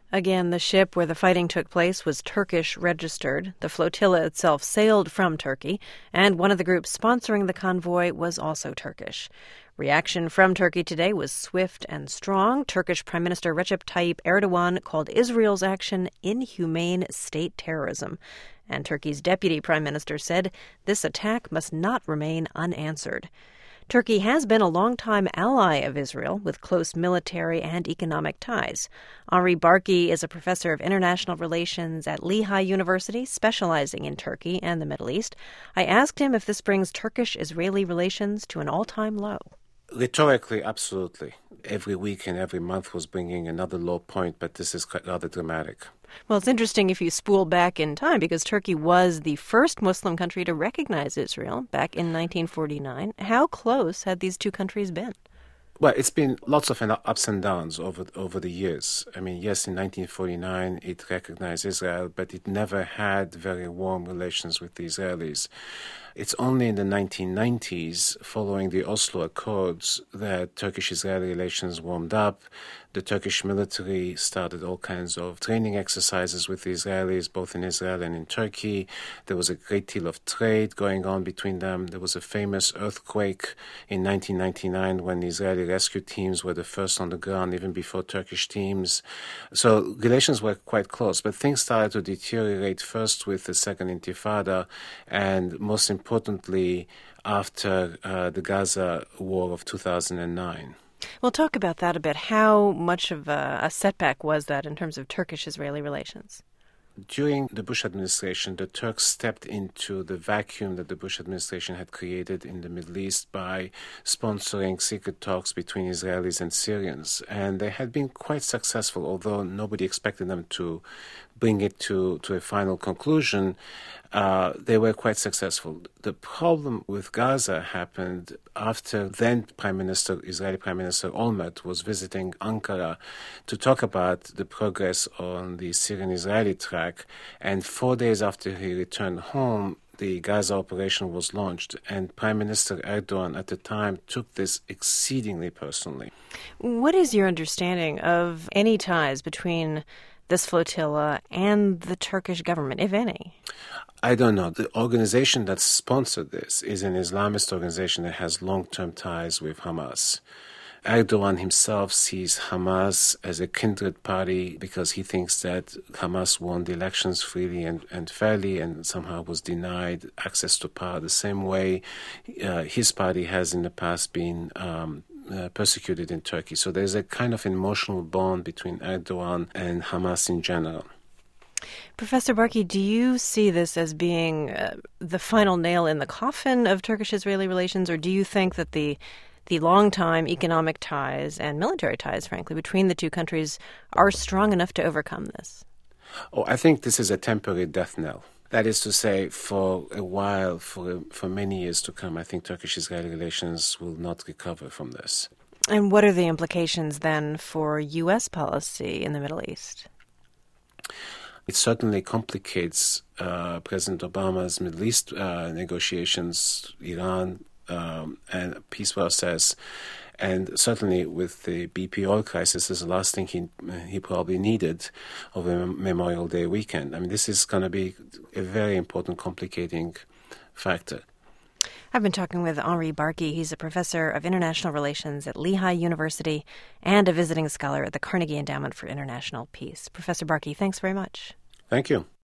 Again, the ship where the fighting took place was Turkish registered. The flotilla itself sailed from Turkey, and one of the groups sponsoring the convoy was also Turkish. Reaction from Turkey today was swift and strong. Turkish Prime Minister Recep Tayyip Erdogan called Israel's action inhumane state terrorism. And Turkey's deputy prime minister said this attack must not remain unanswered. Turkey has been a longtime ally of Israel with close military and economic ties. Henri Barkey is a professor of international relations at Lehigh University, specializing in Turkey and the Middle East. I asked him if this brings Turkish-Israeli relations to an all-time low. Rhetorically, absolutely. Every week and every month was bringing another low point, but this is rather dramatic. Well, it's interesting if you spool back in time, because Turkey was the first Muslim country to recognize Israel back in 1949. How close had these two countries been? Well, it's been lots of ups and downs over the years. I mean, yes, in 1949 it recognized Israel, but it never had very warm relations with the Israelis. It's only in the 1990s, following the Oslo Accords, that Turkish-Israeli relations warmed up. The Turkish military started all kinds of training exercises with the Israelis, both in Israel and in Turkey. There was a great deal of trade going on between them. There was a famous earthquake in 1999 when the Israeli rescue teams were the first on the ground, even before Turkish teams. So relations were quite close, but things started to deteriorate first with the Second Intifada, and most importantly after the Gaza war of 2009. Well, talk about that a bit. How much of a setback was that in terms of Turkish-Israeli relations? During the Bush administration, the Turks stepped into the vacuum that the Bush administration had created in the Middle East by sponsoring secret talks between Israelis and Syrians. And they had been quite successful, although nobody expected them to bring it to a final conclusion. They were quite successful. The problem with Gaza happened after then Israeli Prime Minister Olmert was visiting Ankara to talk about the progress on the Syrian-Israeli track. And 4 days after he returned home, the Gaza operation was launched, and Prime Minister Erdogan at the time took this exceedingly personally. What is your understanding of any ties between this flotilla and the Turkish government, if any? I don't know. The organization that sponsored this is an Islamist organization that has long-term ties with Hamas. Erdogan himself sees Hamas as a kindred party because he thinks that Hamas won the elections freely and fairly and somehow was denied access to power the same way his party has in the past been persecuted in Turkey. So there's a kind of emotional bond between Erdogan and Hamas in general. Professor Barkey, do you see this as being the final nail in the coffin of Turkish-Israeli relations, or do you think that the long-time economic ties and military ties, frankly, between the two countries are strong enough to overcome this? Oh, I think this is a temporary death knell. That is to say, for a while, for many years to come, I think Turkish-Israeli relations will not recover from this. And what are the implications then for U.S. policy in the Middle East? It certainly complicates President Obama's Middle East negotiations, Iran, and peace process. And certainly with the BP oil crisis, this is the last thing he probably needed over Memorial Day weekend. I mean, this is going to be a very important complicating factor. I've been talking with Henri Barkey. He's a professor of international relations at Lehigh University and a visiting scholar at the Carnegie Endowment for International Peace. Professor Barkey, thanks very much. Thank you.